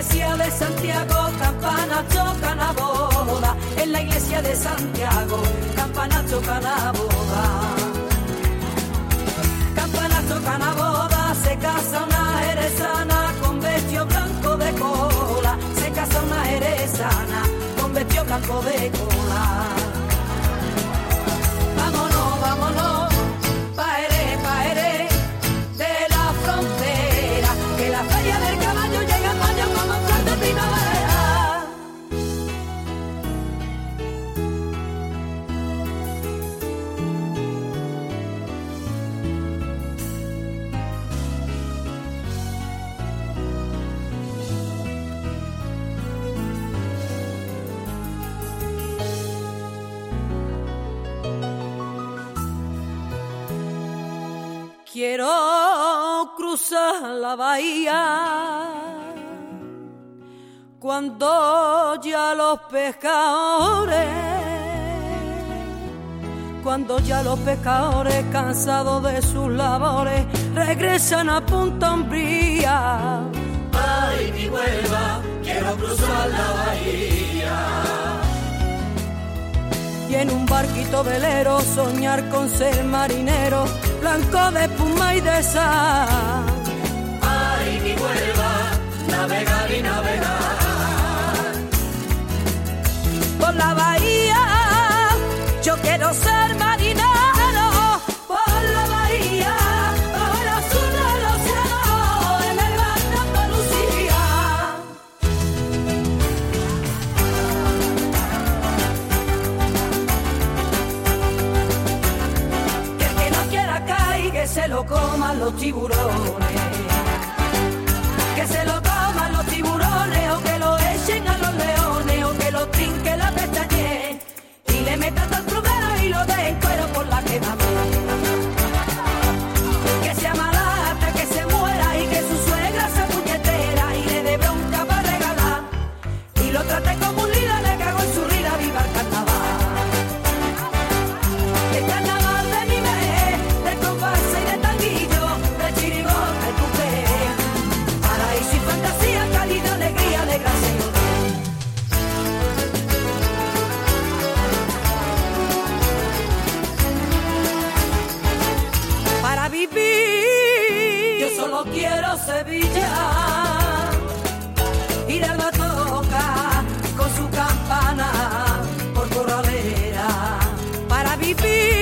iglesia de Santiago, campanas tocan a boda. En la iglesia de Santiago, campanas tocan a boda. Campanas tocan a boda, se casa una jerezana con vestido blanco de cola. Se casa una jerezana con vestido blanco de cola. Vámonos, vámonos, paere, de la frontera, que la feria del caballo llega en mayo como flor de primavera. Quiero cruzar la bahía cuando ya los pescadores cansados de sus labores regresan a Punta Umbría. Ay, mi Huelva, quiero cruzar la bahía. Y en un barquito velero soñar con ser marinero, blanco de espuma y de sal. Ay, mi Huelva, navegar y navegar. Por la bahía, yo quiero ser marinero. Por la bahía, bajo el azul del océano, en el mar de Andalucía. Que el que no quiera caer, que se lo coman los tiburones. Que se lo coman los tiburones, o que lo echen a los leones, o que lo trinque la pestañe y le metan tal plumero y lo den cuero por la quemadura. Que se amalate, que se muera y que su suegra sea puñetera y le dé bronca para regalar y lo trate como un lila, le cago en su rila, viva el carnaval. El carnaval de mi mes, de comparsa y de tanguillo, de chirigota y cupé, paraíso y fantasía, calidad, alegría, de gracia y honor. Para vivir, yo solo quiero Sevilla, ir al Batoca con su campana por corralera. Para vivir,